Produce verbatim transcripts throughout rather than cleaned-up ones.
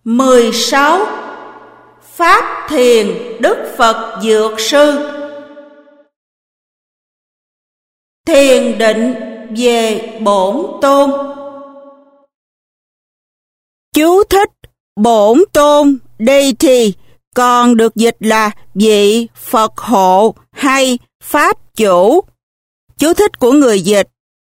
mười sáu. Pháp Thiền Đức Phật Dược Sư. Thiền định về Bổn Tôn. Chú thích: Bổn Tôn Deity còn được dịch là vị Phật hộ hay Pháp chủ. Chú thích của người dịch: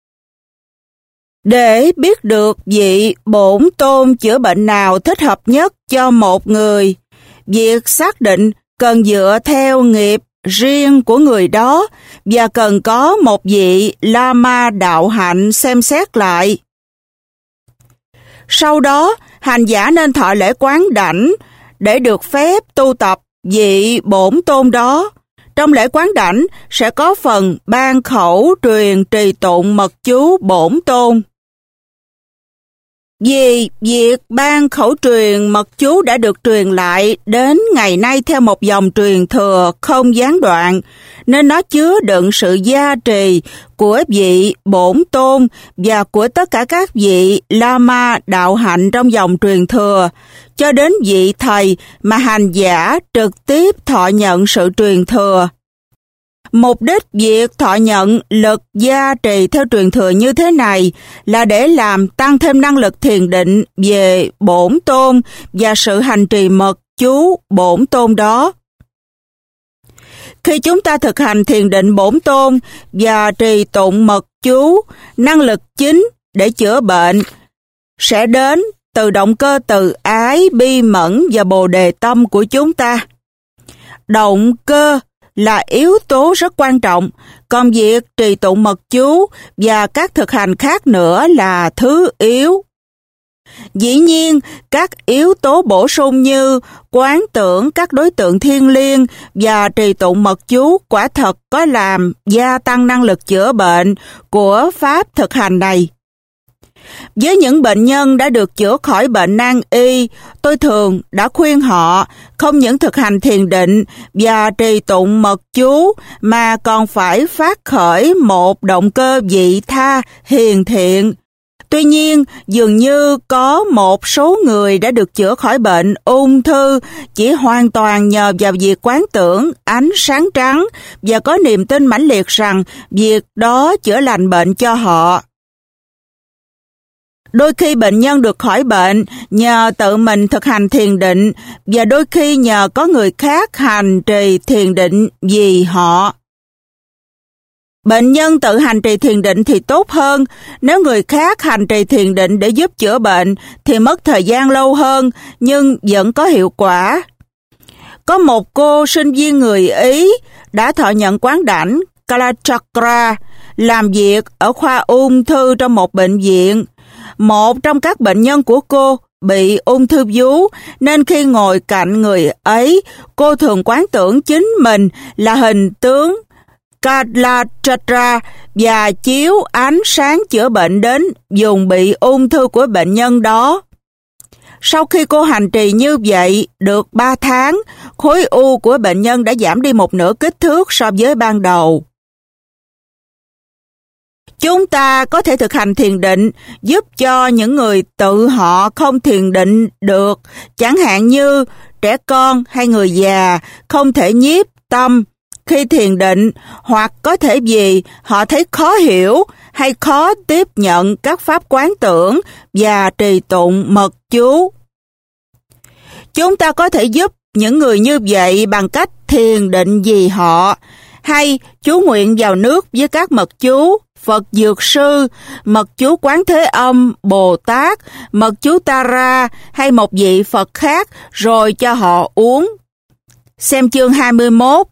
để biết được vị Bổn Tôn chữa bệnh nào thích hợp nhất cho một người, việc xác định cần dựa theo nghiệp riêng của người đó và cần có một vị Lama đạo hạnh xem xét lại. Sau đó, hành giả nên thọ lễ quán đảnh để được phép tu tập vị Bổn Tôn đó. Trong lễ quán đảnh sẽ có phần ban khẩu truyền trì tụng mật chú Bổn Tôn. Vì việc ban khẩu truyền mật chú đã được truyền lại đến ngày nay theo một dòng truyền thừa không gián đoạn, nên nó chứa đựng sự gia trì của vị Bổn Tôn và của tất cả các vị Lama đạo hạnh trong dòng truyền thừa, cho đến vị thầy mà hành giả trực tiếp thọ nhận sự truyền thừa. Mục đích việc thọ nhận lực gia trì theo truyền thừa như thế này là để làm tăng thêm năng lực thiền định về Bổn Tôn và sự hành trì mật chú Bổn Tôn đó. Khi chúng ta thực hành thiền định Bổn Tôn và trì tụng mật chú, năng lực chính để chữa bệnh sẽ đến từ động cơ từ ái, bi mẫn và bồ đề tâm của chúng ta. Động cơ là yếu tố rất quan trọng, còn việc trì tụng mật chú và các thực hành khác nữa là thứ yếu. Dĩ nhiên, các yếu tố bổ sung như quán tưởng các đối tượng thiêng liêng và trì tụng mật chú quả thật có làm gia tăng năng lực chữa bệnh của pháp thực hành này. Với những bệnh nhân đã được chữa khỏi bệnh nan y, tôi thường đã khuyên họ không những thực hành thiền định và trì tụng mật chú mà còn phải phát khởi một động cơ vị tha, hiền thiện. Tuy nhiên, dường như có một số người đã được chữa khỏi bệnh ung thư chỉ hoàn toàn nhờ vào việc quán tưởng ánh sáng trắng và có niềm tin mãnh liệt rằng việc đó chữa lành bệnh cho họ. Đôi khi bệnh nhân được khỏi bệnh nhờ tự mình thực hành thiền định và đôi khi nhờ có người khác hành trì thiền định vì họ. Bệnh nhân tự hành trì thiền định thì tốt hơn, nếu người khác hành trì thiền định để giúp chữa bệnh thì mất thời gian lâu hơn nhưng vẫn có hiệu quả. Có một cô sinh viên người Ý đã thọ nhận quán đảnh Kalachakra, làm việc ở khoa ung thư trong một bệnh viện. Một trong các bệnh nhân của cô bị ung thư vú, nên khi ngồi cạnh người ấy, cô thường quán tưởng chính mình là hình tướng Kalachakra và chiếu ánh sáng chữa bệnh đến vùng bị ung thư của bệnh nhân đó. Sau khi cô hành trì như vậy được ba tháng, khối u của bệnh nhân đã giảm đi một nửa kích thước so với ban đầu. Chúng ta có thể thực hành thiền định giúp cho những người tự họ không thiền định được, chẳng hạn như trẻ con hay người già không thể nhiếp tâm khi thiền định, hoặc có thể vì họ thấy khó hiểu hay khó tiếp nhận các pháp quán tưởng và trì tụng mật chú. Chúng ta có thể giúp những người như vậy bằng cách thiền định vì họ, hay chú nguyện vào nước với các mật chú Phật Dược Sư, mật chú Quán Thế Âm, Bồ Tát, mật chú Tara hay một vị Phật khác rồi cho họ uống. Xem chương hai mươi mốt.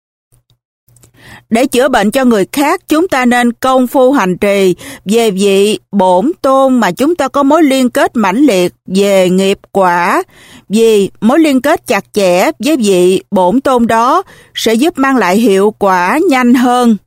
Để chữa bệnh cho người khác, chúng ta nên công phu hành trì về vị Bổn Tôn mà chúng ta có mối liên kết mãnh liệt về nghiệp quả, vì mối liên kết chặt chẽ với vị Bổn Tôn đó sẽ giúp mang lại hiệu quả nhanh hơn.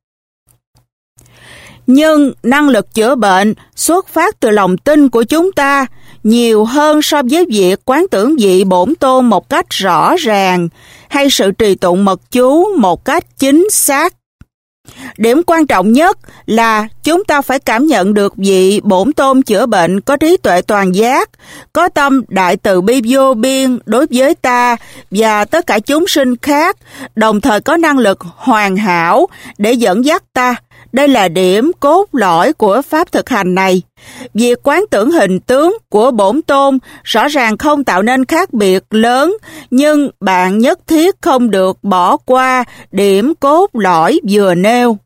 Nhưng năng lực chữa bệnh xuất phát từ lòng tin của chúng ta nhiều hơn so với việc quán tưởng vị Bổn Tôn một cách rõ ràng hay sự trì tụng mật chú một cách chính xác. Điểm quan trọng nhất là chúng ta phải cảm nhận được vị Bổn Tôn chữa bệnh có trí tuệ toàn giác, có tâm đại từ bi vô biên đối với ta và tất cả chúng sinh khác, đồng thời có năng lực hoàn hảo để dẫn dắt ta. Đây là điểm cốt lõi của pháp thực hành này. Việc quán tưởng hình tướng của Bổn Tôn rõ ràng không tạo nên khác biệt lớn, nhưng bạn nhất thiết không được bỏ qua điểm cốt lõi vừa nêu.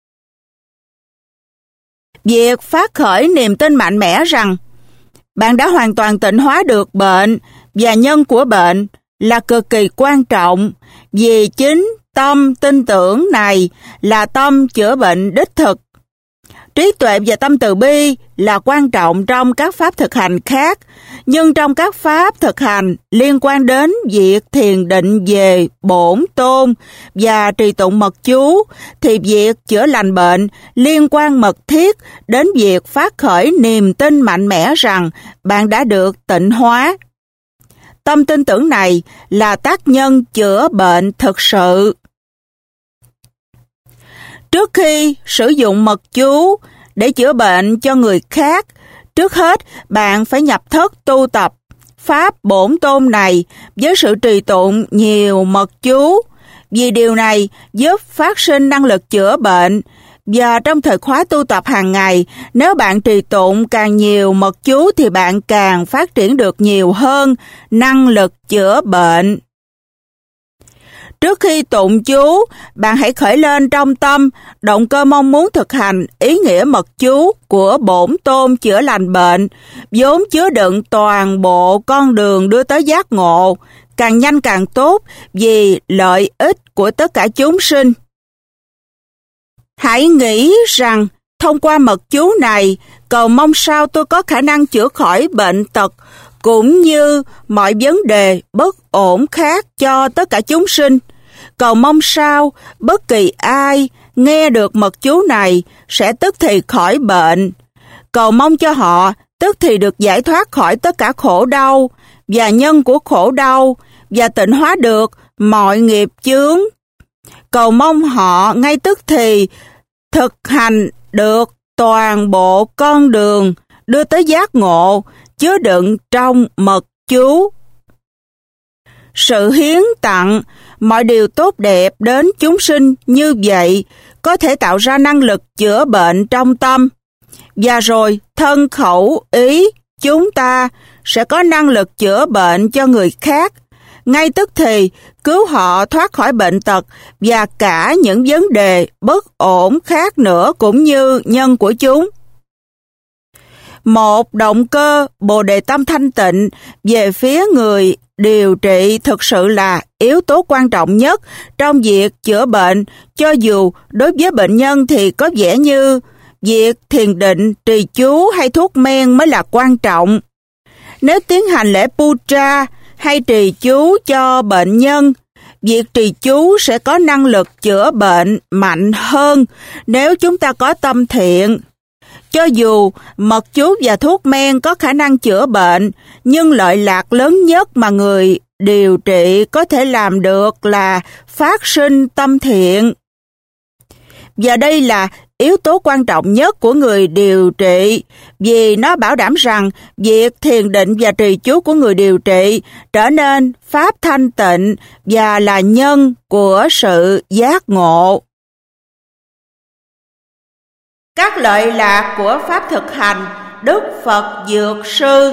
Việc phát khởi niềm tin mạnh mẽ rằng bạn đã hoàn toàn tịnh hóa được bệnh và nhân của bệnh là cực kỳ quan trọng, vì chính tâm tin tưởng này là tâm chữa bệnh đích thực. Trí tuệ và tâm từ bi là quan trọng trong các pháp thực hành khác, nhưng trong các pháp thực hành liên quan đến việc thiền định về Bổn Tôn và trì tụng mật chú, thì việc chữa lành bệnh liên quan mật thiết đến việc phát khởi niềm tin mạnh mẽ rằng bạn đã được tịnh hóa. Tâm tin tưởng này là tác nhân chữa bệnh thực sự. Trước khi sử dụng mật chú để chữa bệnh cho người khác, trước hết bạn phải nhập thất tu tập pháp Bổn Tôn này với sự trì tụng nhiều mật chú, vì điều này giúp phát sinh năng lực chữa bệnh. Và trong thời khóa tu tập hàng ngày, nếu bạn trì tụng càng nhiều mật chú thì bạn càng phát triển được nhiều hơn năng lực chữa bệnh. Trước khi tụng chú, bạn hãy khởi lên trong tâm động cơ mong muốn thực hành ý nghĩa mật chú của Bổn Tôn chữa lành bệnh, vốn chứa đựng toàn bộ con đường đưa tới giác ngộ, càng nhanh càng tốt vì lợi ích của tất cả chúng sinh. Hãy nghĩ rằng thông qua mật chú này, cầu mong sao tôi có khả năng chữa khỏi bệnh tật cũng như mọi vấn đề bất ổn khác cho tất cả chúng sinh. Cầu mong sao bất kỳ ai nghe được mật chú này sẽ tức thì khỏi bệnh. Cầu mong cho họ tức thì được giải thoát khỏi tất cả khổ đau và nhân của khổ đau và tịnh hóa được mọi nghiệp chướng. Cầu mong họ ngay tức thì thực hành được toàn bộ con đường đưa tới giác ngộ chứa đựng trong mật chú. Sự hiến tặng mọi điều tốt đẹp đến chúng sinh như vậy có thể tạo ra năng lực chữa bệnh trong tâm. Và rồi thân khẩu ý chúng ta sẽ có năng lực chữa bệnh cho người khác, ngay tức thì cứu họ thoát khỏi bệnh tật và cả những vấn đề bất ổn khác nữa cũng như nhân của chúng. Một động cơ bồ đề tâm thanh tịnh về phía người điều trị thực sự là yếu tố quan trọng nhất trong việc chữa bệnh, cho dù đối với bệnh nhân thì có vẻ như việc thiền định, trì chú hay thuốc men mới là quan trọng. Nếu tiến hành lễ puja hay trì chú cho bệnh nhân, việc trì chú sẽ có năng lực chữa bệnh mạnh hơn nếu chúng ta có tâm thiện. Cho dù mật chú và thuốc men có khả năng chữa bệnh, nhưng lợi lạc lớn nhất mà người điều trị có thể làm được là phát sinh tâm thiện. Và đây là yếu tố quan trọng nhất của người điều trị, vì nó bảo đảm rằng việc thiền định và trì chú của người điều trị trở nên pháp thanh tịnh và là nhân của sự giác ngộ. Các lợi lạc của pháp thực hành Đức Phật Dược Sư.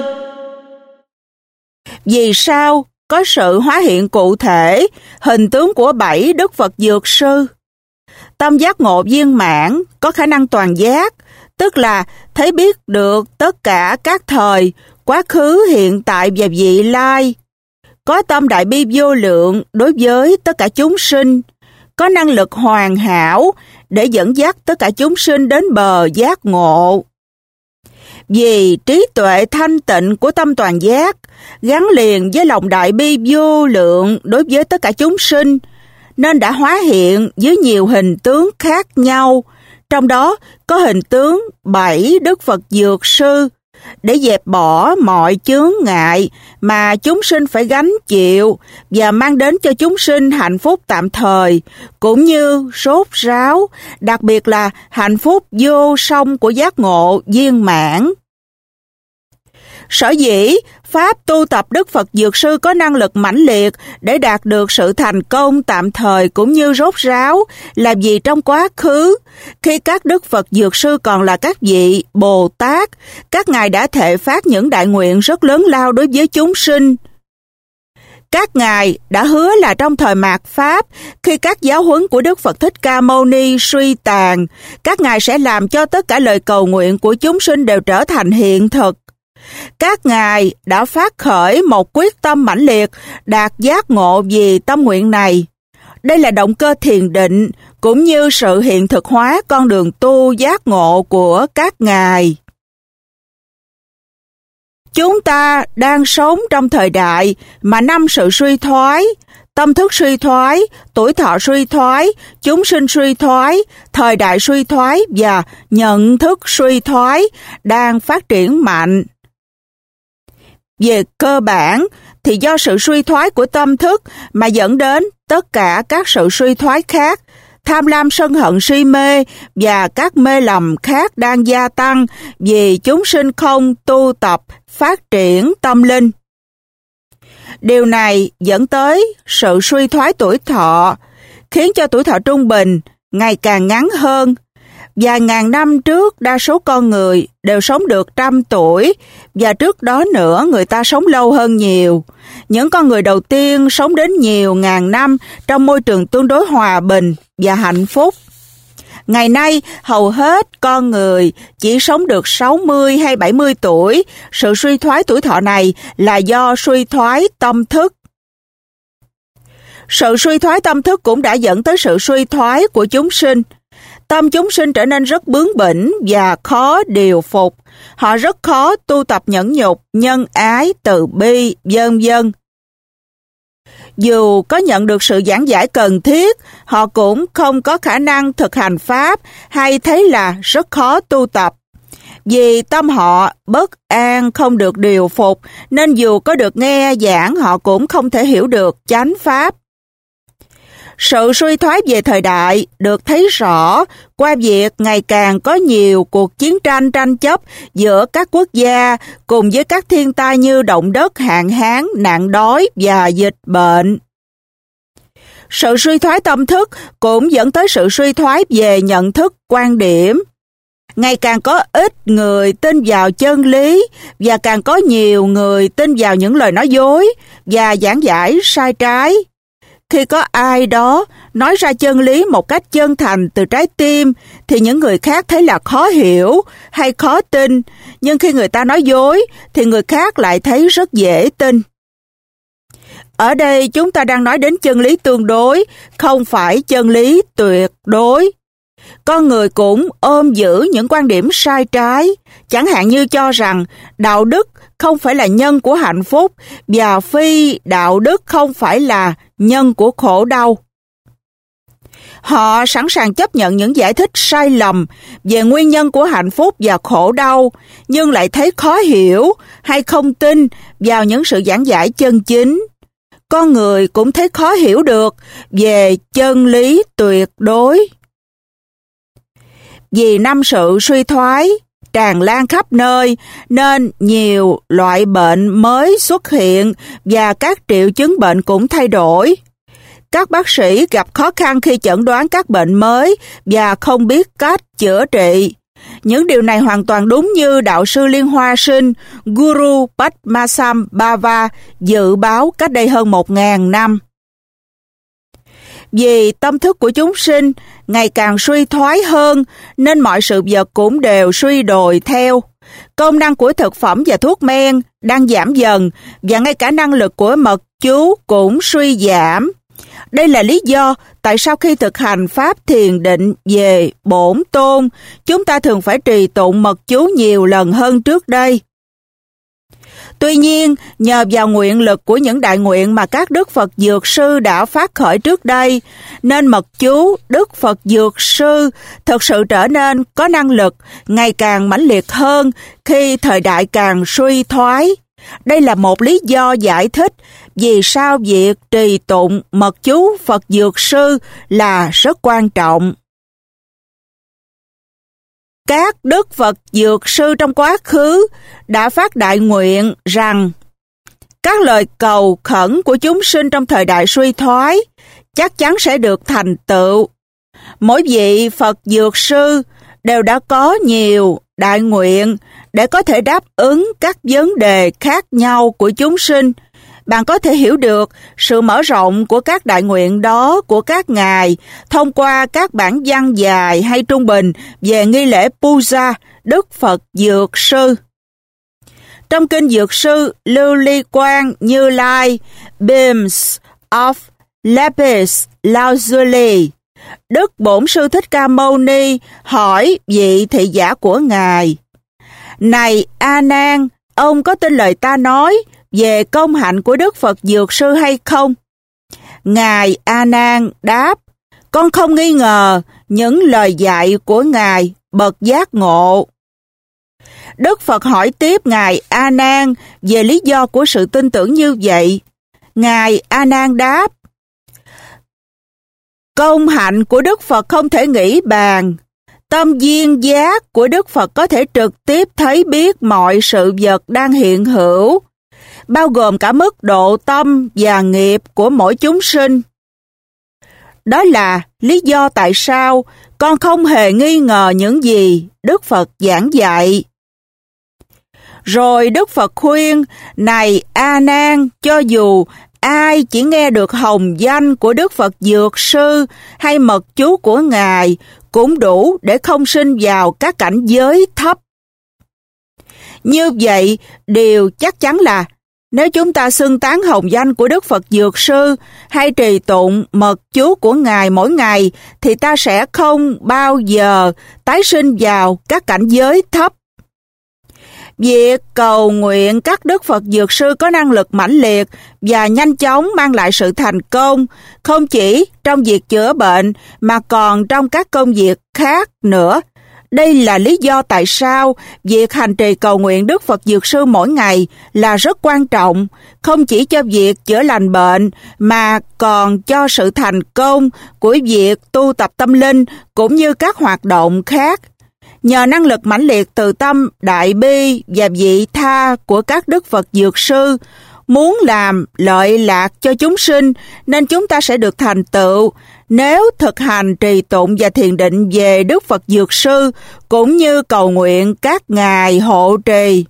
Vì sao có sự hóa hiện cụ thể hình tướng của bảy Đức Phật Dược Sư? Tâm giác ngộ viên mãn có khả năng toàn giác, tức là thấy biết được tất cả các thời, quá khứ, hiện tại và vị lai. Có tâm đại bi vô lượng đối với tất cả chúng sinh, có năng lực hoàn hảo để dẫn dắt tất cả chúng sinh đến bờ giác ngộ. Vì trí tuệ thanh tịnh của tâm toàn giác gắn liền với lòng đại bi vô lượng đối với tất cả chúng sinh, nên đã hóa hiện với nhiều hình tướng khác nhau, trong đó có hình tướng bảy Đức Phật Dược Sư, để dẹp bỏ mọi chướng ngại mà chúng sinh phải gánh chịu và mang đến cho chúng sinh hạnh phúc tạm thời, cũng như sốt ráo, đặc biệt là hạnh phúc vô song của giác ngộ viên mãn. Sở dĩ pháp tu tập Đức Phật Dược Sư có năng lực mãnh liệt để đạt được sự thành công tạm thời cũng như rốt ráo là vì trong quá khứ, khi các Đức Phật Dược Sư còn là các vị Bồ Tát, các ngài đã thệ phát những đại nguyện rất lớn lao đối với chúng sinh. Các ngài đã hứa là trong thời mạt Pháp, khi các giáo huấn của Đức Phật Thích Ca Mâu Ni suy tàn, các ngài sẽ làm cho tất cả lời cầu nguyện của chúng sinh đều trở thành hiện thực. Các ngài đã phát khởi một quyết tâm mãnh liệt đạt giác ngộ vì tâm nguyện này. Đây là động cơ thiền định cũng như sự hiện thực hóa con đường tu giác ngộ của các ngài. Chúng ta đang sống trong thời đại mà năm sự suy thoái, tâm thức suy thoái, tuổi thọ suy thoái, chúng sinh suy thoái, thời đại suy thoái và nhận thức suy thoái đang phát triển mạnh. Về cơ bản thì do sự suy thoái của tâm thức mà dẫn đến tất cả các sự suy thoái khác, tham lam sân hận si mê và các mê lầm khác đang gia tăng vì chúng sinh không tu tập phát triển tâm linh. Điều này dẫn tới sự suy thoái tuổi thọ, khiến cho tuổi thọ trung bình ngày càng ngắn hơn. Vài ngàn năm trước, đa số con người đều sống được trăm tuổi, và trước đó nữa người ta sống lâu hơn nhiều. Những con người đầu tiên sống đến nhiều ngàn năm trong môi trường tương đối hòa bình và hạnh phúc. Ngày nay, hầu hết con người chỉ sống được sáu mươi hay bảy mươi tuổi. Sự suy thoái tuổi thọ này là do suy thoái tâm thức. Sự suy thoái tâm thức cũng đã dẫn tới sự suy thoái của chúng sinh. Tâm chúng sinh trở nên rất bướng bỉnh và khó điều phục. Họ rất khó tu tập nhẫn nhục, nhân ái, từ bi, vân vân. Dù có nhận được sự giảng giải cần thiết, họ cũng không có khả năng thực hành pháp hay thấy là rất khó tu tập. Vì tâm họ bất an không được điều phục, nên dù có được nghe giảng họ cũng không thể hiểu được chánh pháp. Sự suy thoái về thời đại được thấy rõ qua việc ngày càng có nhiều cuộc chiến tranh tranh chấp giữa các quốc gia cùng với các thiên tai như động đất, hạn hán, nạn đói và dịch bệnh. Sự suy thoái tâm thức cũng dẫn tới sự suy thoái về nhận thức, quan điểm. Ngày càng có ít người tin vào chân lý và càng có nhiều người tin vào những lời nói dối và giảng giải sai trái. Khi có ai đó nói ra chân lý một cách chân thành từ trái tim thì những người khác thấy là khó hiểu hay khó tin, nhưng khi người ta nói dối thì người khác lại thấy rất dễ tin. Ở đây chúng ta đang nói đến chân lý tương đối, không phải chân lý tuyệt đối. Con người cũng ôm giữ những quan điểm sai trái, chẳng hạn như cho rằng đạo đức không phải là nhân của hạnh phúc và phi đạo đức không phải là nhân của khổ đau. Họ sẵn sàng chấp nhận những giải thích sai lầm về nguyên nhân của hạnh phúc và khổ đau, nhưng lại thấy khó hiểu hay không tin vào những sự giảng giải chân chính. Con người cũng thấy khó hiểu được về chân lý tuyệt đối. Vì năm sự suy thoái tràn lan khắp nơi nên nhiều loại bệnh mới xuất hiện và các triệu chứng bệnh cũng thay đổi. Các bác sĩ gặp khó khăn khi chẩn đoán các bệnh mới và không biết cách chữa trị. Những điều này hoàn toàn đúng như đạo sư Liên Hoa Sinh Guru Padmasambhava dự báo cách đây hơn một ngàn năm. Vì tâm thức của chúng sinh ngày càng suy thoái hơn nên mọi sự vật cũng đều suy đồi theo. Công năng của thực phẩm và thuốc men đang giảm dần và ngay cả năng lực của mật chú cũng suy giảm. Đây là lý do tại sao khi thực hành pháp thiền định về bổn tôn, chúng ta thường phải trì tụng mật chú nhiều lần hơn trước đây. Tuy nhiên, nhờ vào nguyện lực của những đại nguyện mà các Đức Phật Dược Sư đã phát khởi trước đây, nên mật chú Đức Phật Dược Sư thực sự trở nên có năng lực ngày càng mãnh liệt hơn khi thời đại càng suy thoái. Đây là một lý do giải thích vì sao việc trì tụng mật chú Phật Dược Sư là rất quan trọng. Các Đức Phật Dược Sư trong quá khứ đã phát đại nguyện rằng các lời cầu khẩn của chúng sinh trong thời đại suy thoái chắc chắn sẽ được thành tựu. Mỗi vị Phật Dược Sư đều đã có nhiều đại nguyện để có thể đáp ứng các vấn đề khác nhau của chúng sinh. Bạn có thể hiểu được sự mở rộng của các đại nguyện đó của các ngài thông qua các bản văn dài hay trung bình về nghi lễ Puja Đức Phật Dược Sư. Trong kinh Dược Sư, Lưu Ly Quang Như Lai, Beams of Lapis Lazuli, Đức Bổn Sư Thích Ca Mâu Ni hỏi vị thị giả của ngài: Này A Nan, ông có tin lời ta nói về công hạnh của Đức Phật Dược Sư hay không? Ngài A Nan đáp: Con không nghi ngờ những lời dạy của ngài bậc giác ngộ. Đức Phật hỏi tiếp ngài A Nan về lý do của sự tin tưởng như vậy. Ngài A Nan đáp: Công hạnh của Đức Phật không thể nghĩ bàn. Tâm duyên giác của Đức Phật có thể trực tiếp thấy biết mọi sự vật đang hiện hữu, bao gồm cả mức độ tâm và nghiệp của mỗi chúng sinh. Đó là lý do tại sao con không hề nghi ngờ những gì Đức Phật giảng dạy. Rồi Đức Phật khuyên: Này A Nan, cho dù ai chỉ nghe được hồng danh của Đức Phật Dược Sư hay mật chú của ngài cũng đủ để không sinh vào các cảnh giới thấp. Như vậy, điều chắc chắn là nếu chúng ta xưng tán hồng danh của Đức Phật Dược Sư hay trì tụng mật chú của ngài mỗi ngày thì ta sẽ không bao giờ tái sinh vào các cảnh giới thấp. Việc cầu nguyện các Đức Phật Dược Sư có năng lực mãnh liệt và nhanh chóng mang lại sự thành công, không chỉ trong việc chữa bệnh mà còn trong các công việc khác nữa. Đây là lý do tại sao việc hành trì cầu nguyện Đức Phật Dược Sư mỗi ngày là rất quan trọng, không chỉ cho việc chữa lành bệnh mà còn cho sự thành công của việc tu tập tâm linh cũng như các hoạt động khác. Nhờ năng lực mãnh liệt từ tâm đại bi và vị tha của các Đức Phật Dược Sư, muốn làm lợi lạc cho chúng sinh nên chúng ta sẽ được thành tựu nếu thực hành trì tụng và thiền định về Đức Phật Dược Sư cũng như cầu nguyện các ngài hộ trì.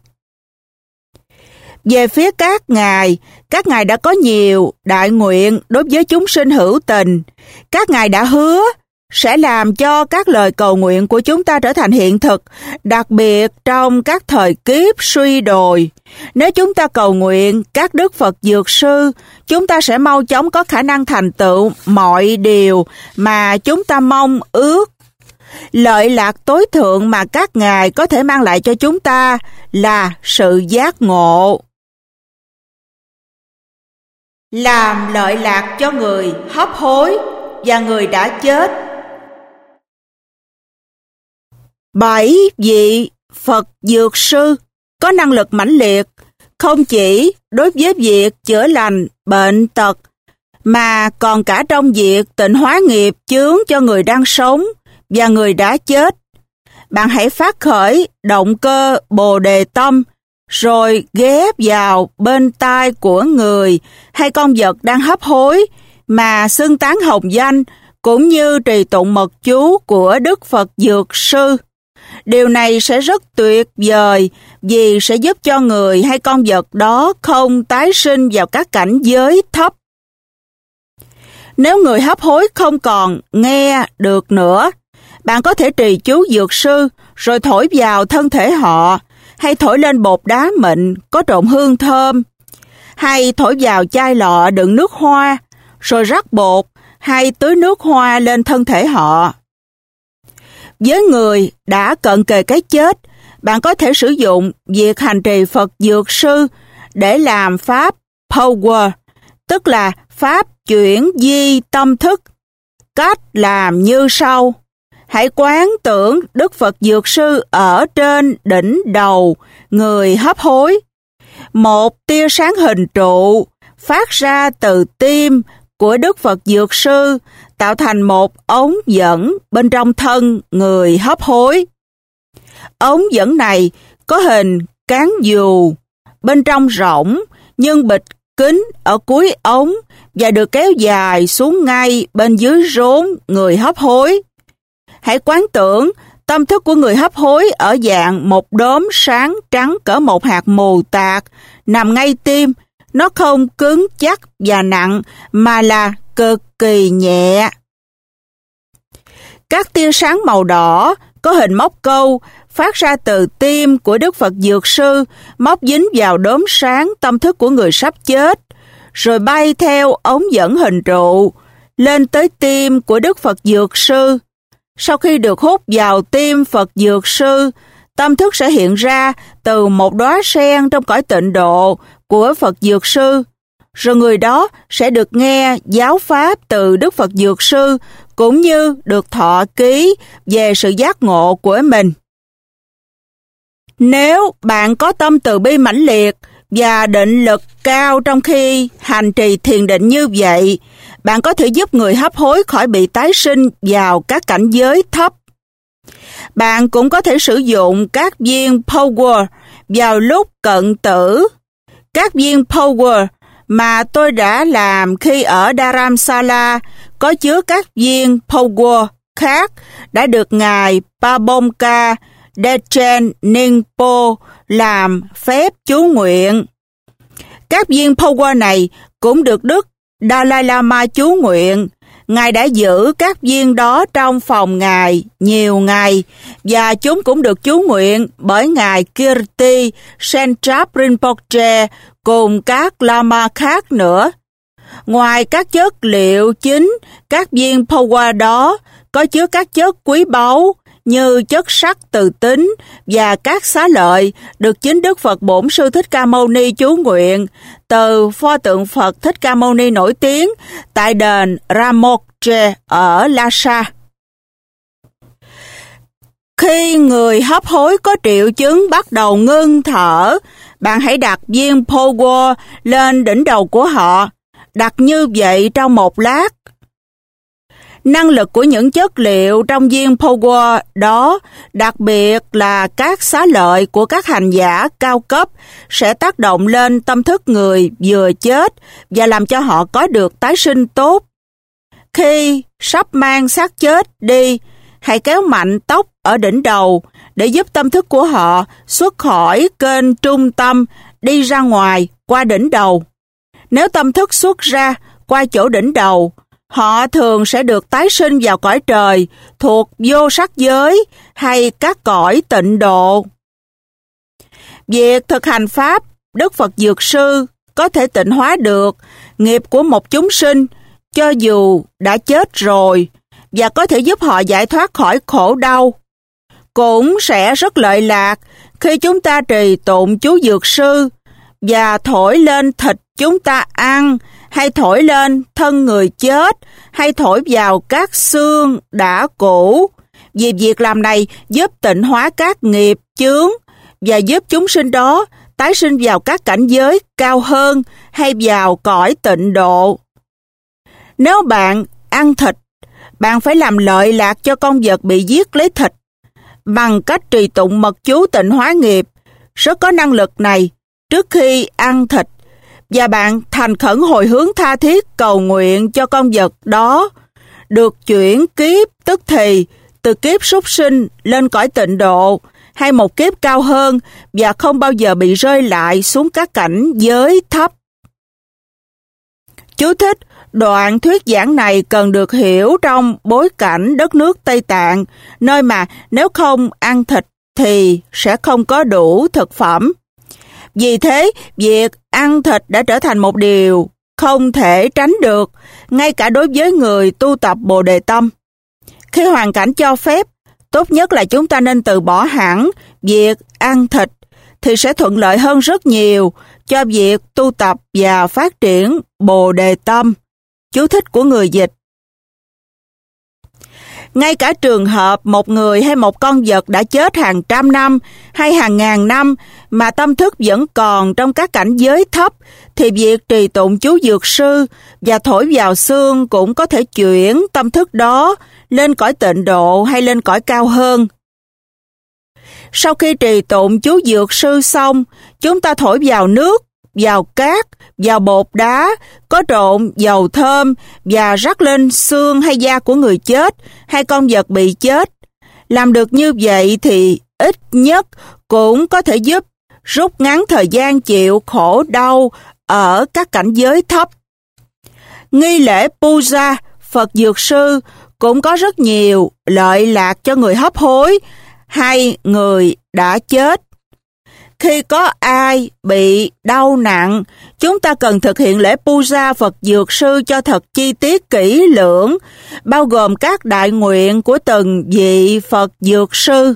Về phía các ngài, các ngài đã có nhiều đại nguyện đối với chúng sinh hữu tình. Các ngài đã hứa sẽ làm cho các lời cầu nguyện của chúng ta trở thành hiện thực, đặc biệt trong các thời kiếp suy đồi. Nếu chúng ta cầu nguyện các Đức Phật Dược Sư, chúng ta sẽ mau chóng có khả năng thành tựu mọi điều mà chúng ta mong ước. Lợi lạc tối thượng mà các ngài có thể mang lại cho chúng ta là sự giác ngộ. Làm lợi lạc cho người hấp hối và người đã chết. Bảy vị Phật Dược Sư có năng lực mãnh liệt, không chỉ đối với việc chữa lành bệnh tật, mà còn cả trong việc tịnh hóa nghiệp chướng cho người đang sống và người đã chết. Bạn hãy phát khởi động cơ Bồ Đề Tâm, rồi ghé vào bên tai của người hay con vật đang hấp hối mà xưng tán hồng danh cũng như trì tụng mật chú của Đức Phật Dược Sư. Điều này sẽ rất tuyệt vời vì sẽ giúp cho người hay con vật đó không tái sinh vào các cảnh giới thấp. Nếu người hấp hối không còn nghe được nữa, bạn có thể trì chú Dược Sư rồi thổi vào thân thể họ, hay thổi lên bột đá mịn có trộn hương thơm, hay thổi vào chai lọ đựng nước hoa, rồi rắc bột hay tưới nước hoa lên thân thể họ. Với người đã cận kề cái chết, bạn có thể sử dụng việc hành trì Phật Dược Sư để làm pháp power, tức là pháp chuyển di tâm thức. Cách làm như sau. Hãy quán tưởng Đức Phật Dược Sư ở trên đỉnh đầu người hấp hối. Một tia sáng hình trụ phát ra từ tim của Đức Phật Dược Sư, tạo thành một ống dẫn bên trong thân người hấp hối. Ống dẫn này có hình cán dù, bên trong rỗng nhưng bịt kín ở cuối ống và được kéo dài xuống ngay bên dưới rốn người hấp hối. Hãy quán tưởng tâm thức của người hấp hối ở dạng một đốm sáng trắng cỡ một hạt mù tạt, nằm ngay tim. Nó không cứng chắc và nặng mà là cực kỳ nhẹ. Các tia sáng màu đỏ có hình móc câu phát ra từ tim của Đức Phật Dược Sư, móc dính vào đốm sáng tâm thức của người sắp chết, rồi bay theo ống dẫn hình trụ lên tới tim của Đức Phật Dược Sư. Sau khi được hút vào tim Phật Dược Sư, tâm thức sẽ hiện ra từ một đóa sen trong cõi tịnh độ của Phật Dược Sư, rồi người đó sẽ được nghe giáo pháp từ Đức Phật Dược Sư, cũng như được thọ ký về sự giác ngộ của mình. Nếu bạn có tâm từ bi mãnh liệt và định lực cao trong khi hành trì thiền định như vậy, bạn có thể giúp người hấp hối khỏi bị tái sinh vào các cảnh giới thấp. Bạn cũng có thể sử dụng các viên power vào lúc cận tử. Các viên power mà tôi đã làm khi ở Dharamsala có chứa các viên power khác đã được Ngài Pabongka Dechen Ningpo làm phép chú nguyện. Các viên power này cũng được Đức Dalai Lama chú nguyện. Ngài đã giữ các viên đó trong phòng Ngài nhiều ngày, và chúng cũng được chú nguyện bởi Ngài Kirti Sentrap Rinpoche cùng các Lama khác nữa. Ngoài các chất liệu chính, các viên power đó có chứa các chất quý báu như chất sắt từ tính và các xá lợi được chính Đức Phật Bổn Sư Thích Ca Mâu Ni chú nguyện từ pho tượng Phật Thích Ca Mâu Ni nổi tiếng tại đền Ramoche ở Lhasa. Khi người hấp hối có triệu chứng bắt đầu ngưng thở, bạn hãy đặt viên power lên đỉnh đầu của họ. Đặt như vậy trong một lát. Năng lực của những chất liệu trong viên power đó, đặc biệt là các xá lợi của các hành giả cao cấp, sẽ tác động lên tâm thức người vừa chết và làm cho họ có được tái sinh tốt. Khi sắp mang xác chết đi, hãy kéo mạnh tóc ở đỉnh đầu để giúp tâm thức của họ xuất khỏi kênh trung tâm đi ra ngoài qua đỉnh đầu. Nếu tâm thức xuất ra qua chỗ đỉnh đầu, họ thường sẽ được tái sinh vào cõi trời thuộc vô sắc giới hay các cõi tịnh độ. Việc thực hành pháp Đức Phật Dược Sư có thể tịnh hóa được nghiệp của một chúng sinh cho dù đã chết rồi, và có thể giúp họ giải thoát khỏi khổ đau. Cũng sẽ rất lợi lạc khi chúng ta trì tụng chú Dược Sư và thổi lên thịt chúng ta ăn, hay thổi lên thân người chết, hay thổi vào các xương đã cũ. Vì việc làm này giúp tịnh hóa các nghiệp chướng và giúp chúng sinh đó tái sinh vào các cảnh giới cao hơn hay vào cõi tịnh độ. Nếu bạn ăn thịt, bạn phải làm lợi lạc cho con vật bị giết lấy thịt bằng cách trì tụng mật chú tịnh hóa nghiệp rất có năng lực này trước khi ăn thịt, và bạn thành khẩn hồi hướng tha thiết cầu nguyện cho con vật đó được chuyển kiếp tức thì từ kiếp súc sinh lên cõi tịnh độ hay một kiếp cao hơn, và không bao giờ bị rơi lại xuống các cảnh giới thấp. Chú thích: đoạn thuyết giảng này cần được hiểu trong bối cảnh đất nước Tây Tạng, nơi mà nếu không ăn thịt thì sẽ không có đủ thực phẩm. Vì thế, việc ăn thịt đã trở thành một điều không thể tránh được, ngay cả đối với người tu tập Bồ Đề Tâm. Khi hoàn cảnh cho phép, tốt nhất là chúng ta nên từ bỏ hẳn việc ăn thịt, thì sẽ thuận lợi hơn rất nhiều cho việc tu tập và phát triển Bồ Đề Tâm. Chú thích của người dịch. Ngay cả trường hợp một người hay một con vật đã chết hàng trăm năm hay hàng ngàn năm mà tâm thức vẫn còn trong các cảnh giới thấp, thì việc trì tụng chú Dược Sư và thổi vào xương cũng có thể chuyển tâm thức đó lên cõi tịnh độ hay lên cõi cao hơn. Sau khi trì tụng chú Dược Sư xong, chúng ta thổi vào nước, vào cát, vào bột đá, có trộn dầu thơm và rắc lên xương hay da của người chết hay con vật bị chết. Làm được như vậy thì ít nhất cũng có thể giúp rút ngắn thời gian chịu khổ đau ở các cảnh giới thấp. Nghi lễ puja Phật Dược Sư cũng có rất nhiều lợi lạc cho người hấp hối hay người đã chết. Khi có ai bị đau nặng, chúng ta cần thực hiện lễ puja Phật Dược Sư cho thật chi tiết kỹ lưỡng, bao gồm các đại nguyện của từng vị Phật Dược Sư.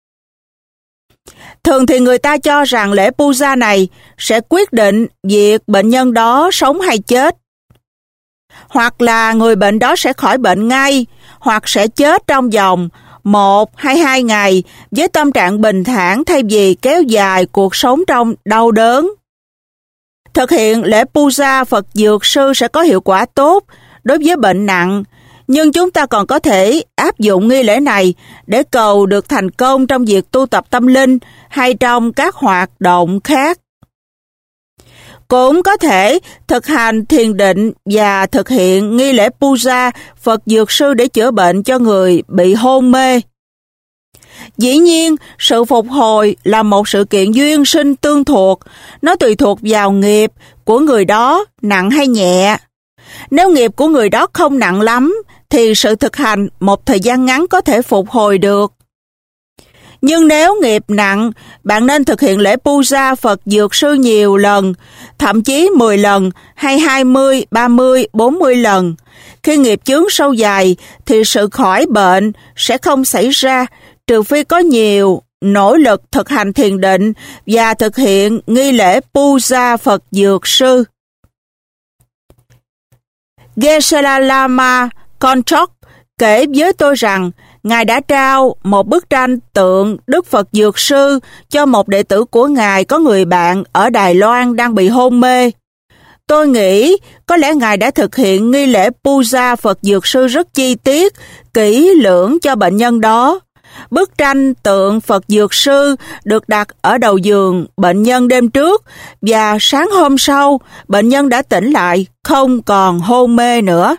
Thường thì người ta cho rằng lễ puja này sẽ quyết định việc bệnh nhân đó sống hay chết. Hoặc là người bệnh đó sẽ khỏi bệnh ngay, hoặc sẽ chết trong vòng một hay hai ngày với tâm trạng bình thản thay vì kéo dài cuộc sống trong đau đớn. Thực hiện lễ puja Phật Dược Sư sẽ có hiệu quả tốt đối với bệnh nặng, nhưng chúng ta còn có thể áp dụng nghi lễ này để cầu được thành công trong việc tu tập tâm linh hay trong các hoạt động khác. Cũng có thể thực hành thiền định và thực hiện nghi lễ puja Phật Dược Sư để chữa bệnh cho người bị hôn mê. Dĩ nhiên, sự phục hồi là một sự kiện duyên sinh tương thuộc, nó tùy thuộc vào nghiệp của người đó nặng hay nhẹ. Nếu nghiệp của người đó không nặng lắm, thì sự thực hành một thời gian ngắn có thể phục hồi được. Nhưng nếu nghiệp nặng, bạn nên thực hiện lễ puja Phật Dược Sư nhiều lần, thậm chí mười lần hay hai mươi, ba mươi, bốn mươi lần. Khi nghiệp chướng sâu dài thì sự khỏi bệnh sẽ không xảy ra, trừ phi có nhiều nỗ lực thực hành thiền định và thực hiện nghi lễ puja Phật Dược Sư. Geshe-la Lama Konchok kể với tôi rằng Ngài đã trao một bức tranh tượng Đức Phật Dược Sư cho một đệ tử của Ngài có người bạn ở Đài Loan đang bị hôn mê. Tôi nghĩ có lẽ Ngài đã thực hiện nghi lễ puja Phật Dược Sư rất chi tiết, kỹ lưỡng cho bệnh nhân đó. Bức tranh tượng Phật Dược Sư được đặt ở đầu giường bệnh nhân đêm trước và sáng hôm sau bệnh nhân đã tỉnh lại, không còn hôn mê nữa.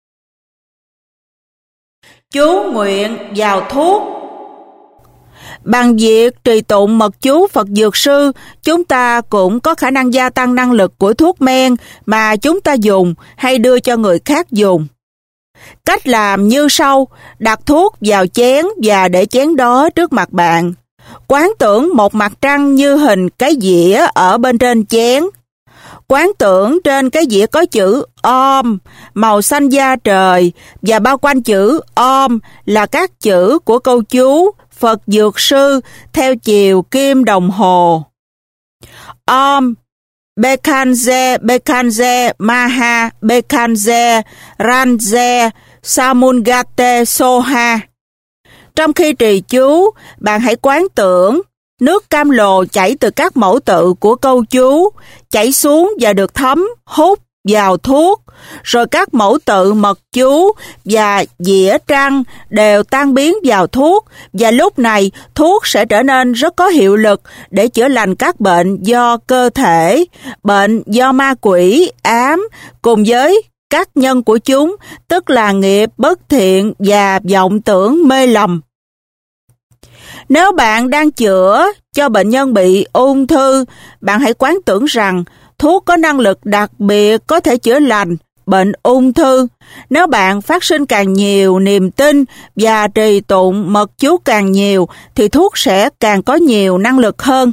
Chú nguyện vào thuốc. Bằng việc trì tụng mật chú Phật Dược Sư, chúng ta cũng có khả năng gia tăng năng lực của thuốc men mà chúng ta dùng hay đưa cho người khác dùng. Cách làm như sau: đặt thuốc vào chén và để chén đó trước mặt bạn. Quán tưởng một mặt trăng như hình cái dĩa ở bên trên chén. Quán tưởng trên cái dĩa có chữ Om, màu xanh da trời, và bao quanh chữ Om là các chữ của câu chú Phật Dược Sư theo chiều kim đồng hồ. Om, Bekanje, Bekanje, Maha, Bekanje, Ranje, Samungate, Soha. Trong khi trì chú, bạn hãy quán tưởng nước cam lồ chảy từ các mẫu tự của câu chú, chảy xuống và được thấm, hút vào thuốc, rồi các mẫu tự mật chú và dĩa trăng đều tan biến vào thuốc, và lúc này thuốc sẽ trở nên rất có hiệu lực để chữa lành các bệnh do cơ thể, bệnh do ma quỷ, ám, cùng với các nhân của chúng, tức là nghiệp bất thiện và vọng tưởng mê lầm. Nếu bạn đang chữa cho bệnh nhân bị ung thư, bạn hãy quán tưởng rằng thuốc có năng lực đặc biệt có thể chữa lành bệnh ung thư. Nếu bạn phát sinh càng nhiều niềm tin và trì tụng mật chú càng nhiều, thì thuốc sẽ càng có nhiều năng lực hơn.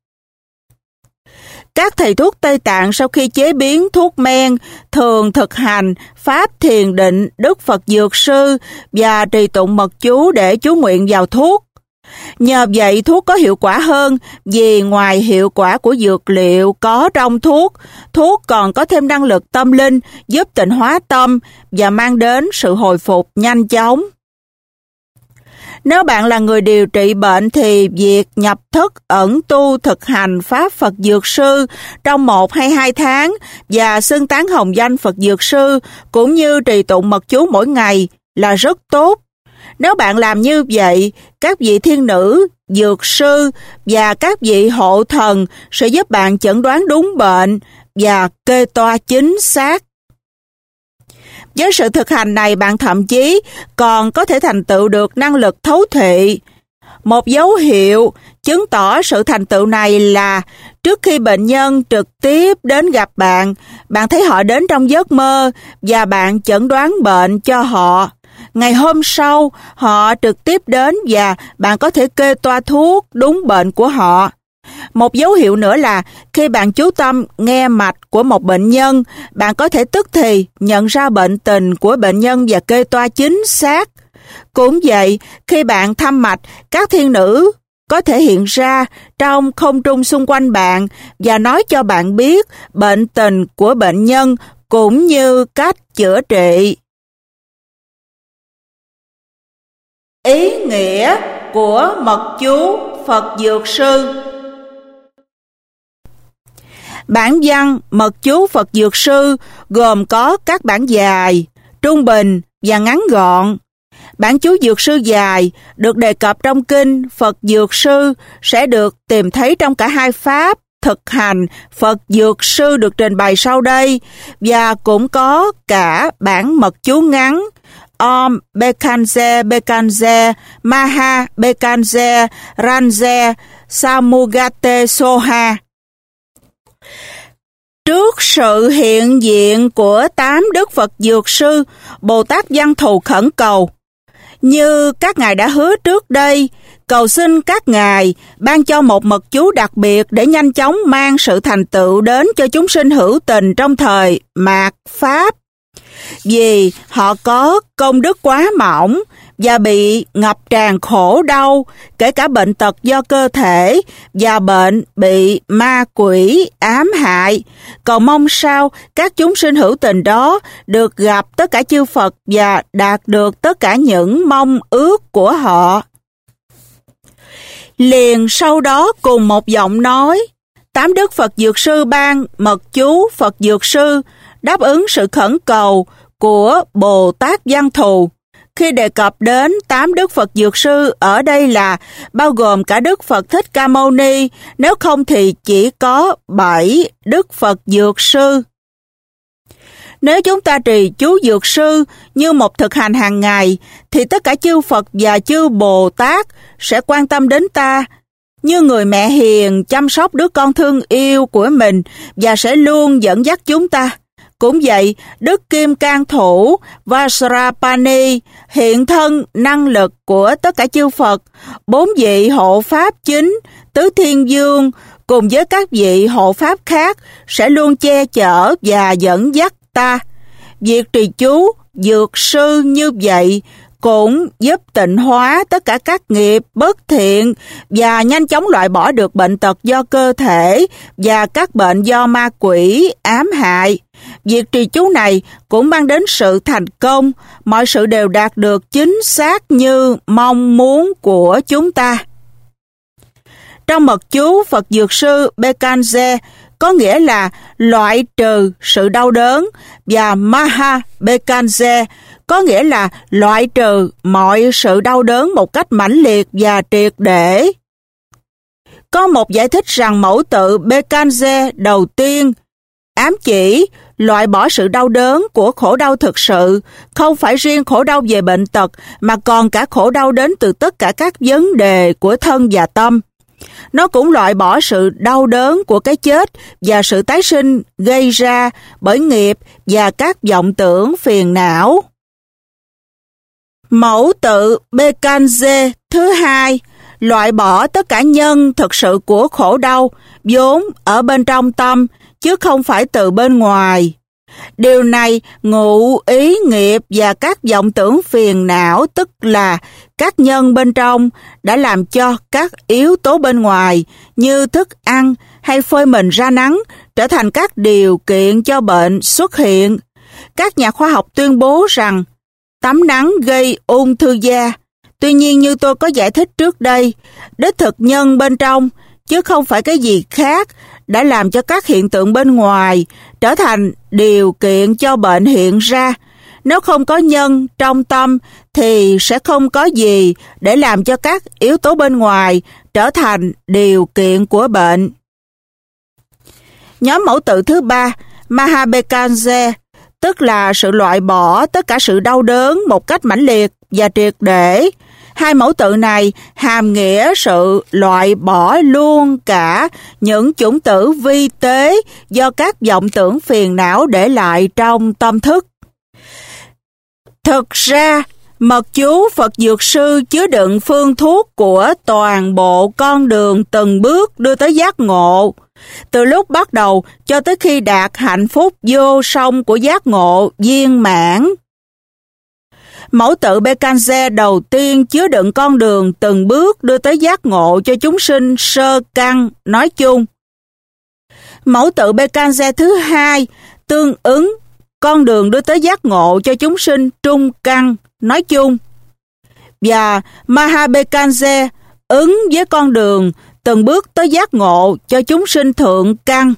Các thầy thuốc Tây Tạng sau khi chế biến thuốc men thường thực hành pháp thiền định Đức Phật Dược Sư và trì tụng mật chú để chú nguyện vào thuốc. Nhờ vậy thuốc có hiệu quả hơn, vì ngoài hiệu quả của dược liệu có trong thuốc, thuốc còn có thêm năng lực tâm linh giúp tịnh hóa tâm và mang đến sự hồi phục nhanh chóng. Nếu bạn là người điều trị bệnh thì việc nhập thức ẩn tu thực hành Pháp Phật Dược Sư trong một hay hai tháng và xưng tán hồng danh Phật Dược Sư cũng như trì tụng mật chú mỗi ngày là rất tốt. Nếu bạn làm như vậy, các vị thiên nữ, dược sư và các vị hộ thần sẽ giúp bạn chẩn đoán đúng bệnh và kê toa chính xác. Với sự thực hành này, bạn thậm chí còn có thể thành tựu được năng lực thấu thị. Một dấu hiệu chứng tỏ sự thành tựu này là trước khi bệnh nhân trực tiếp đến gặp bạn, bạn thấy họ đến trong giấc mơ và bạn chẩn đoán bệnh cho họ. Ngày hôm sau, họ trực tiếp đến và bạn có thể kê toa thuốc đúng bệnh của họ. Một dấu hiệu nữa là khi bạn chú tâm nghe mạch của một bệnh nhân, bạn có thể tức thì nhận ra bệnh tình của bệnh nhân và kê toa chính xác. Cũng vậy, khi bạn thăm mạch, các thiên nữ có thể hiện ra trong không trung xung quanh bạn và nói cho bạn biết bệnh tình của bệnh nhân cũng như cách chữa trị. Ý nghĩa của mật chú Phật Dược Sư. Bản văn mật chú Phật Dược Sư gồm có các bản dài, trung bình và ngắn gọn. Bản chú Dược Sư dài được đề cập trong kinh Phật Dược Sư sẽ được tìm thấy trong cả hai pháp thực hành Phật Dược Sư được trình bày sau đây, và cũng có cả bản mật chú ngắn Om Bekanze Bekanze Maha Bekanze Ranze Samugate Soha. Trước sự hiện diện của tám Đức Phật Dược Sư, Bồ Tát Văn Thù khẩn cầu: như các ngài đã hứa trước đây, cầu xin các ngài ban cho một mật chú đặc biệt để nhanh chóng mang sự thành tựu đến cho chúng sinh hữu tình trong thời mạt Pháp. Vì họ có công đức quá mỏng và bị ngập tràn khổ đau, kể cả bệnh tật do cơ thể và bệnh bị ma quỷ ám hại. Cầu mong sao các chúng sinh hữu tình đó được gặp tất cả chư Phật và đạt được tất cả những mong ước của họ. Liền sau đó cùng một giọng nói, tám Đức Phật Dược Sư ban mật chú Phật Dược Sư đáp ứng sự khẩn cầu của Bồ Tát Văn Thù. Khi đề cập đến tám Đức Phật Dược Sư ở đây là bao gồm cả Đức Phật Thích Ca Mâu Ni, nếu không thì chỉ có bảy Đức Phật Dược Sư. Nếu chúng ta trì chú Dược Sư như một thực hành hàng ngày, thì tất cả chư Phật và chư Bồ Tát sẽ quan tâm đến ta, như người mẹ hiền chăm sóc đứa con thương yêu của mình và sẽ luôn dẫn dắt chúng ta. Cũng vậy, Đức Kim Cang Thủ Vajrapani hiện thân năng lực của tất cả chư Phật, bốn vị hộ pháp chính, tứ thiên vương cùng với các vị hộ pháp khác sẽ luôn che chở và dẫn dắt ta. Việc trì chú Dược Sư như vậy cũng giúp tịnh hóa tất cả các nghiệp bất thiện và nhanh chóng loại bỏ được bệnh tật do cơ thể và các bệnh do ma quỷ ám hại. Việc trì chú này cũng mang đến sự thành công, mọi sự đều đạt được chính xác như mong muốn của chúng ta. Trong mật chú Phật Dược Sư Bekanze có nghĩa là loại trừ sự đau đớn, và Maha Bekanze có nghĩa là loại trừ mọi sự đau đớn một cách mãnh liệt và triệt để. Có một giải thích rằng mẫu tự Bekanze đầu tiên ám chỉ loại bỏ sự đau đớn của khổ đau thực sự, không phải riêng khổ đau về bệnh tật mà còn cả khổ đau đến từ tất cả các vấn đề của thân và tâm. Nó cũng loại bỏ sự đau đớn của cái chết và sự tái sinh gây ra bởi nghiệp và các vọng tưởng phiền não. Mẫu tự Bekanze thứ hai loại bỏ tất cả nhân thực sự của khổ đau vốn ở bên trong tâm chứ không phải từ bên ngoài. Điều này ngụ ý nghiệp và các vọng tưởng phiền não, tức là các nhân bên trong đã làm cho các yếu tố bên ngoài như thức ăn hay phơi mình ra nắng trở thành các điều kiện cho bệnh xuất hiện. Các nhà khoa học tuyên bố rằng tắm nắng gây ung thư da. Tuy nhiên, như tôi có giải thích trước đây, đích thực nhân bên trong chứ không phải cái gì khác đã làm cho các hiện tượng bên ngoài trở thành điều kiện cho bệnh hiện ra. Nếu không có nhân trong tâm thì sẽ không có gì để làm cho các yếu tố bên ngoài trở thành điều kiện của bệnh. Nhóm mẫu tự thứ ba, Mahabekanje, tức là sự loại bỏ tất cả sự đau đớn một cách mãnh liệt và triệt để. Hai mẫu tự này hàm nghĩa sự loại bỏ luôn cả những chủng tử vi tế do các vọng tưởng phiền não để lại trong tâm thức. Thực ra, mật chú Phật Dược Sư chứa đựng phương thuốc của toàn bộ con đường từng bước đưa tới giác ngộ, từ lúc bắt đầu cho tới khi đạt hạnh phúc vô song của giác ngộ viên mãn. Mẫu tự Bekanje đầu tiên chứa đựng con đường từng bước đưa tới giác ngộ cho chúng sinh sơ căn nói chung. Mẫu tự Bekanje thứ hai tương ứng con đường đưa tới giác ngộ cho chúng sinh trung căn nói chung. Và Mahabekanje ứng với con đường từng bước tới giác ngộ cho chúng sinh thượng căn.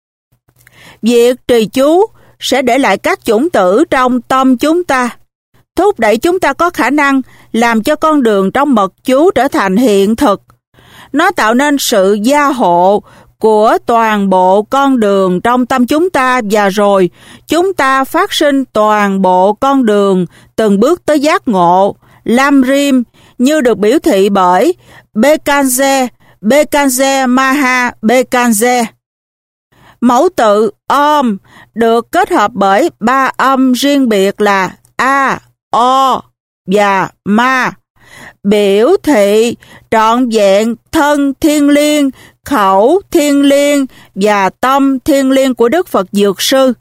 Việc trì chú sẽ để lại các chủng tử trong tâm chúng ta, thúc đẩy chúng ta có khả năng làm cho con đường trong mật chú trở thành hiện thực. Nó tạo nên sự gia hộ của toàn bộ con đường trong tâm chúng ta, và rồi chúng ta phát sinh toàn bộ con đường từng bước tới giác ngộ, Lam Rim, như được biểu thị bởi Bekanje, Bekanje Maha Bekanje. Mẫu tự Om được kết hợp bởi ba âm riêng biệt là A, O và Ma, biểu thị trọn vẹn thân thiên liêng, khẩu thiên liêng và tâm thiên liêng của Đức Phật Dược Sư.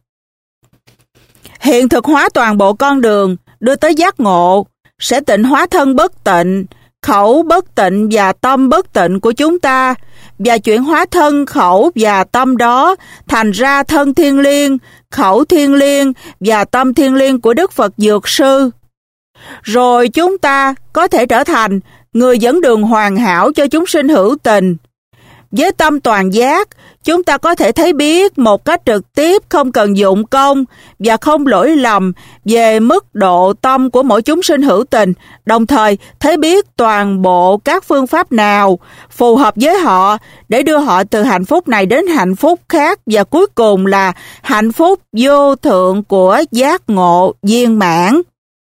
Hiện thực hóa toàn bộ con đường đưa tới giác ngộ sẽ tịnh hóa thân bất tịnh, khẩu bất tịnh và tâm bất tịnh của chúng ta, và chuyển hóa thân, khẩu và tâm đó thành ra thân thiên liêng, khẩu thiên liêng và tâm thiên liêng của Đức Phật Dược Sư. Rồi chúng ta có thể trở thành người dẫn đường hoàn hảo cho chúng sinh hữu tình. Với tâm toàn giác, chúng ta có thể thấy biết một cách trực tiếp, không cần dụng công và không lỗi lầm về mức độ tâm của mỗi chúng sinh hữu tình, đồng thời thấy biết toàn bộ các phương pháp nào phù hợp với họ để đưa họ từ hạnh phúc này đến hạnh phúc khác, và cuối cùng là hạnh phúc vô thượng của giác ngộ viên mãn.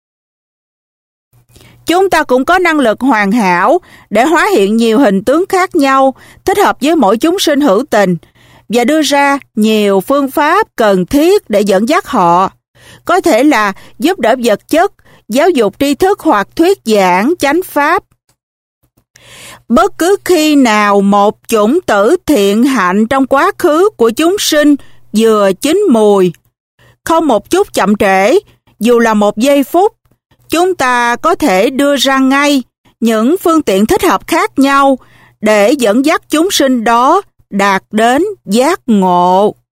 Chúng ta cũng có năng lực hoàn hảo để hóa hiện nhiều hình tướng khác nhau thích hợp với mỗi chúng sinh hữu tình và đưa ra nhiều phương pháp cần thiết để dẫn dắt họ. Có thể là giúp đỡ vật chất, giáo dục tri thức hoặc thuyết giảng chánh pháp. Bất cứ khi nào một chủng tử thiện hạnh trong quá khứ của chúng sinh vừa chín mùi, không một chút chậm trễ, dù là một giây phút, chúng ta có thể đưa ra ngay những phương tiện thích hợp khác nhau để dẫn dắt chúng sinh đó đạt đến giác ngộ.